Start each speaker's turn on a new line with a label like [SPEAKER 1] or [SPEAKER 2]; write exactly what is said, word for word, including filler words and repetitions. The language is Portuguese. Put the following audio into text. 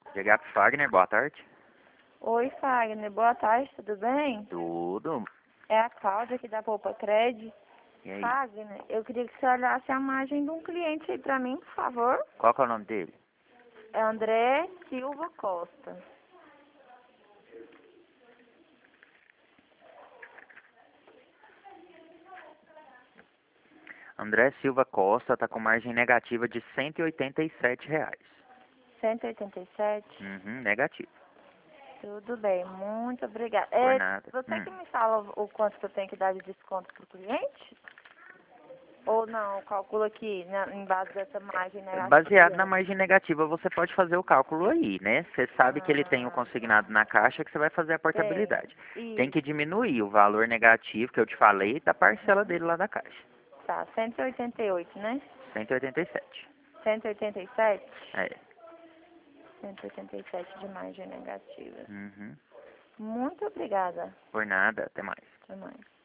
[SPEAKER 1] Chegar Fagner, boa tarde.
[SPEAKER 2] Oi, Fagner. Boa tarde, tudo bem?
[SPEAKER 1] Tudo.
[SPEAKER 2] É a Cláudia aqui da Poupa Cred.
[SPEAKER 1] E aí?
[SPEAKER 2] Fagner, eu queria que você olhasse a margem de um cliente aí pra mim, por favor.
[SPEAKER 1] Qual que é o nome dele?
[SPEAKER 2] É André Silva Costa.
[SPEAKER 1] André Silva Costa tá com margem negativa de cento e oitenta e sete reais.
[SPEAKER 2] cento e oitenta e sete.
[SPEAKER 1] Uhum, negativo.
[SPEAKER 2] Tudo bem, muito obrigada.
[SPEAKER 1] Por
[SPEAKER 2] É,
[SPEAKER 1] nada.
[SPEAKER 2] você
[SPEAKER 1] Hum.
[SPEAKER 2] que me fala o quanto que eu tenho que dar de desconto pro cliente? Ou não, calcula aqui na, em base dessa margem negativa
[SPEAKER 1] Baseado na
[SPEAKER 2] dele.
[SPEAKER 1] margem negativa, você pode fazer o cálculo aí, né? Você sabe que ele tem o
[SPEAKER 2] Ah,
[SPEAKER 1] consignado na caixa que você vai fazer a
[SPEAKER 2] tem.
[SPEAKER 1] portabilidade. Tem que
[SPEAKER 2] Isso.
[SPEAKER 1] diminuir o valor negativo que eu te falei da parcela
[SPEAKER 2] Uhum.
[SPEAKER 1] dele lá da caixa.
[SPEAKER 2] Tá, cento e oitenta e oito, né?
[SPEAKER 1] cento e oitenta e sete.
[SPEAKER 2] cento e oitenta e sete?
[SPEAKER 1] É.
[SPEAKER 2] cento e oitenta e sete de margem negativa.
[SPEAKER 1] Uhum.
[SPEAKER 2] Muito obrigada.
[SPEAKER 1] Por nada, até mais.
[SPEAKER 2] Até mais.